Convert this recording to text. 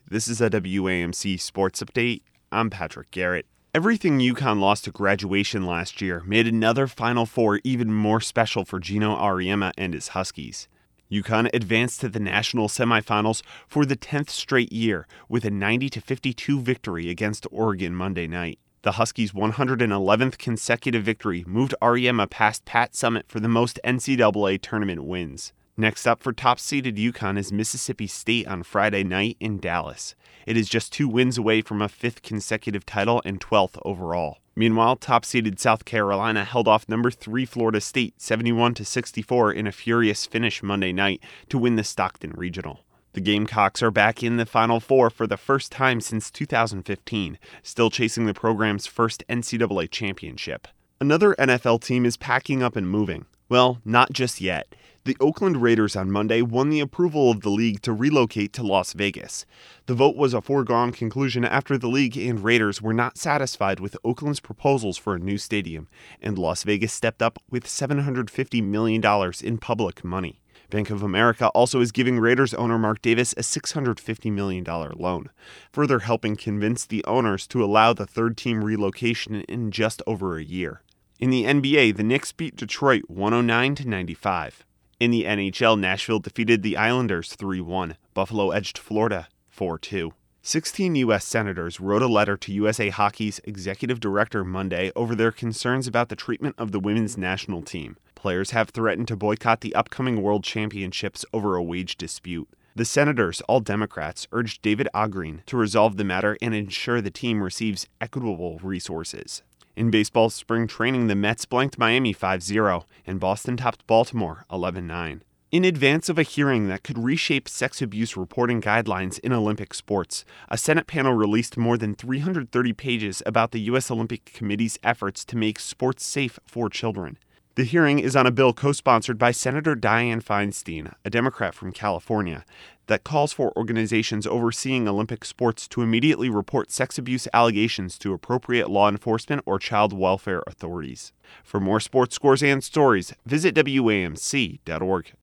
This is a WAMC Sports Update. I'm Patrick Garrett. Everything UConn lost to graduation last year made another Final Four even more special for Gino Auriemma and his Huskies. UConn advanced to the national semifinals for the 10th straight year with a 90-52 victory against Oregon Monday night. The Huskies' 111th consecutive victory moved Auriemma past Pat Summitt for the most NCAA tournament wins. Next up for top-seeded UConn is Mississippi State on Friday night in Dallas. It is just 2 wins away from a 5th consecutive title and 12th overall. Meanwhile, top-seeded South Carolina held off number 3 Florida State 71-64 in a furious finish Monday night to win the Stockton Regional. The Gamecocks are back in the Final Four for the first time since 2015, still chasing the program's first NCAA championship. Another NFL team is packing up and moving. Well, not just yet. The Oakland Raiders on Monday won the approval of the league to relocate to Las Vegas. The vote was a foregone conclusion after the league and Raiders were not satisfied with Oakland's proposals for a new stadium, and Las Vegas stepped up with $750 million in public money. Bank of America also is giving Raiders owner Mark Davis a $650 million loan, further helping convince the owners to allow the third-team relocation in just over a year. In the NBA, the Knicks beat Detroit 109-95. In the NHL, Nashville defeated the Islanders 3-1. Buffalo edged Florida 4-2. 16 U.S. senators wrote a letter to USA Hockey's executive director Monday over their concerns about the treatment of the women's national team. Players have threatened to boycott the upcoming World Championships over a wage dispute. The senators, all Democrats, urged David Agreen to resolve the matter and ensure the team receives equitable resources. In baseball spring training, the Mets blanked Miami 5-0, and Boston topped Baltimore 11-9. In advance of a hearing that could reshape sex abuse reporting guidelines in Olympic sports, a Senate panel released more than 330 pages about the U.S. Olympic Committee's efforts to make sports safe for children. The hearing is on a bill co-sponsored by Senator Dianne Feinstein, a Democrat from California, that calls for organizations overseeing Olympic sports to immediately report sex abuse allegations to appropriate law enforcement or child welfare authorities. For more sports scores and stories, visit WAMC.org.